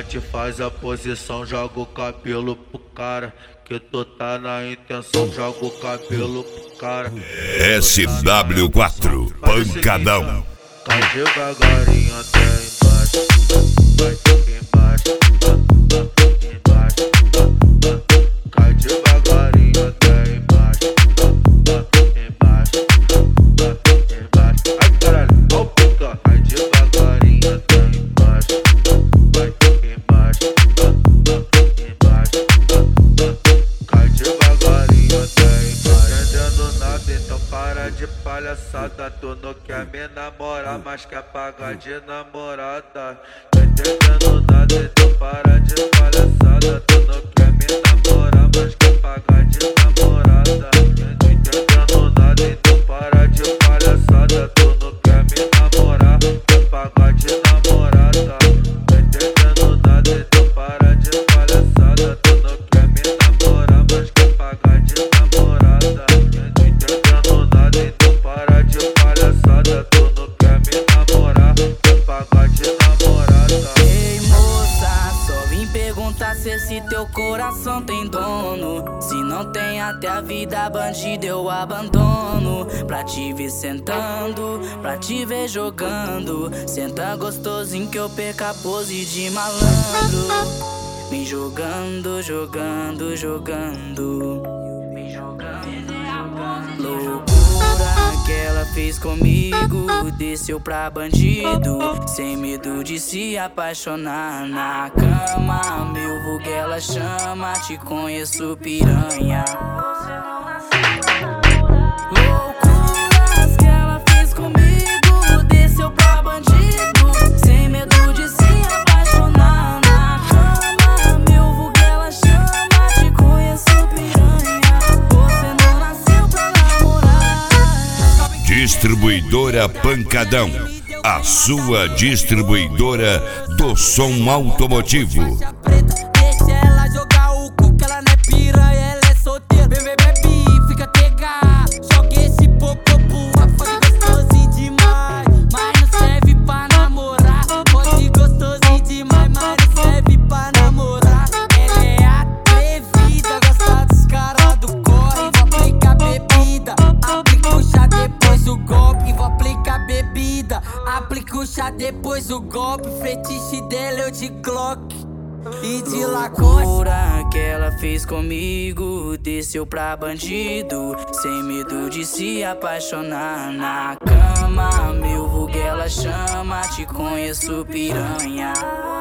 te faz a posição, joga o cabelo pro cara. Que tu tá na intenção, joga o cabelo pro cara. SW4, pancadão. Cai devagarinho até embaixo, vai embaixo, embaixo. Cai devagarinho até embaixo, embaixo, embaixo. Ai caralho, ó pica. Cai devagarinho até embaixo, vai embaixo, embaixo. Cai devagarinho até embaixo. Entendendo nada, então para de palhaçada. Tu não quer me namorar, mas quer pagar de namorada. Tô entendendo nada, então para de palhaçada. Tu não quer me namorar, mas quer pagar de namorada. Tô entendendo nada, então para de palhaçada. Tu não quer me namorar, quer pagar de namorada. Tô entendendo nada, então para de palhaçada. Tu não quer me namorar, mas quer pagar de namorada. Tô entendendo nada, então para de palhaçada. Tu não quer me namorar, quer pagar de namorada. Ei moça, só vim perguntar se esse teu coração tem dono. Se não tem, até a vida bandida eu abandono. Pra te ver sentando, pra te ver jogando. Senta gostosinho que eu perca a pose de malandro. Vem jogando, jogando, jogando. Vem jogando, jogando. Loucura que ela fez comigo, desceu pra bandido, sem medo de se apaixonar na cama. Meu vulgo ela chama, te conheço piranha. Loucuras que ela fez comigo, desceu pra bandido, sem medo de se apaixonar na cama. Meu vulgo ela chama, te conheço piranha. Você não nasceu pra namorar. Distribuidora Pancadão, a sua distribuidora do som automotivo. Deixa ela jogar o cu que ela não é piranha, ela é solteira. Bebe, bebe e fica pegar. Joga esse popô pro foda gostosinho demais, mas não serve pra namorar. Pode gostosinho demais, mas não serve pra namorar. Ela é atrevida, gosta dos caras do corre. Vou aplicar bebida, aplica o chá depois o golpe. Vou aplicar bebida, aplica o chá depois o golpe. Fetiche dela eu de Glock e de Lacoste. Loucura que ela fez comigo, desceu pra bandido, sem medo de se apaixonar na cama. Meu vulgo ela chama, te conheço piranha.